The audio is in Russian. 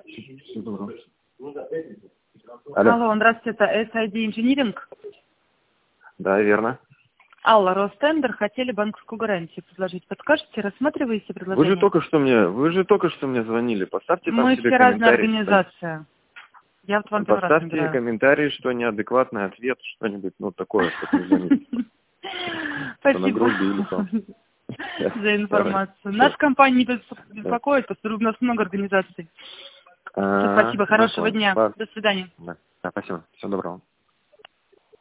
Здорово. Алло. Алло, здравствуйте, это SID Инжиниринг. Да, верно. Алла, Ростендер, хотели банковскую гарантию предложить. Подскажете, рассматриваете предложение? Вы же только что мне звонили. Поставьте там Мы себе все разная комментарий. организация. Я вот вам первый раз Поставьте набираю. комментарий, что неадекватный ответ, что-нибудь, ну, такое, чтобы не звонить. Спасибо за информацию. Наша компания не беспокоит, потому что у нас много организаций. Спасибо, хорошего дня. До свидания. Да, спасибо. Всего доброго.